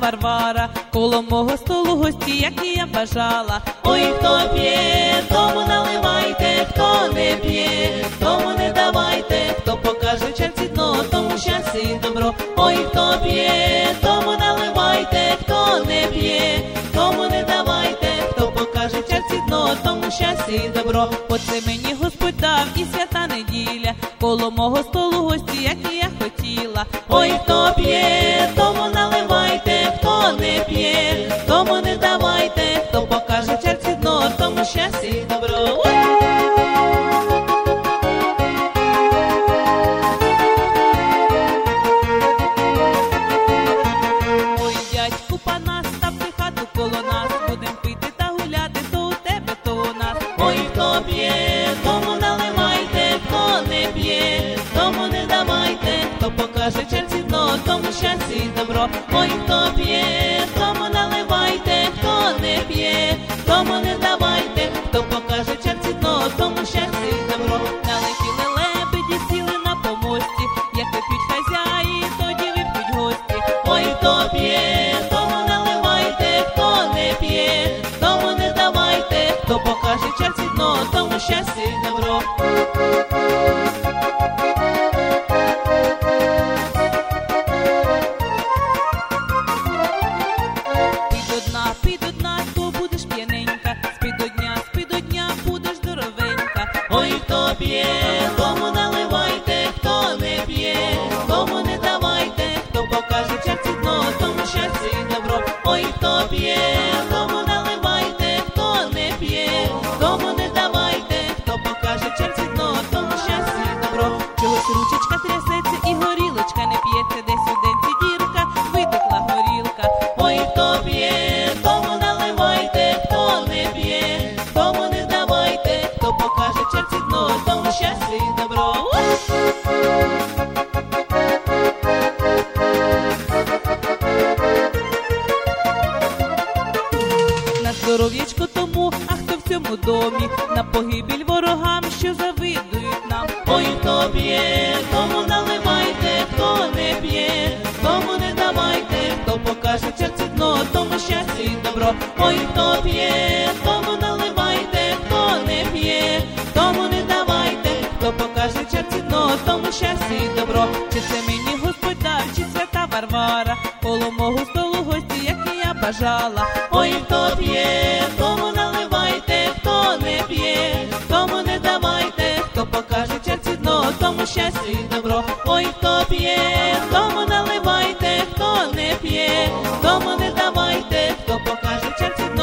Варвара, коло мого столу гості, які я бажала. Ой, хто п'є, тому наливайте, хто не п'є, тому не давайте, хто покаже черці дно, тому щастя і добро. Ой, хто п'є, тому наливайте, хто не п'є, тому не давайте, хто покаже черці дно, тому щастя і добро. Оце мені Господь дав і свята неділя, коло мого столу гості, які я хотіла. Ой, хто п'є, тому наливайте, хто не п'є, тому не давайте, хто покаже черці дно, тому щастя і добро. Ой, дядьку Панас, ставте хату коло нас, будем пити та гуляти, то у тебе, то у нас. Ой, хто п'є, тому наливайте, хто не п'є, тому не давайте, хто покаже черці дно, тому щастя і добро. Ой, хто п'є, тому наливайте, хто не п'є, тому не давайте, хто покаже черці дно, тому щастя і добро. Налетіли лебеді, сіли на помості, як вип'ють хазяї, тоді вип'ють гості. Ой, хто п'є, тому наливайте, хто не п'є, тому не давайте, хто покаже черці дно, тому щастя і добро. Пий до дна, то будеш п'яненька, спи до дня, будеш здоровенька. Ой, хто п'є, тому наливайте, хто не п'є, тому не давайте, хто покаже черці дно, тому щастя і добро. Ой, хто п'є, тому наливайте, хто не п'є, тому не давайте, хто покаже черці дно, тому щастя і добро. Чогось ручечка трясеться і горілочка не п'ється, десь у денці дірка, витекла горілка. Ой, хто п'є, тому наливайте, хто не п'є, тому не давайте, хто покаже черці дно, тому щастя і добро. На здоров'ячко тому, а хто в цьому домі, на погибель ворогам, що завидують нам. Ой, хто п'є, тому наливайте, хто не п'є, тому не давайте, хто покаже черці дно, тому щастя і добро. Ой, хто п'є, тому наливайте, хто не п'є, тому не давайте, хто покаже черці дно, тому щастя і добро. Чи це мені Господь дав, чи свята Варвара, коло мого столу гості, які я бажала. Ой, хто п'є, тому наливайте, хто не п'є, тому не давайте, хто покаже черці дно, тому щастя і добро. Ой, хто п'є, тому наливайте, хто не п'є, тому не давайте, хто покаже черці дно.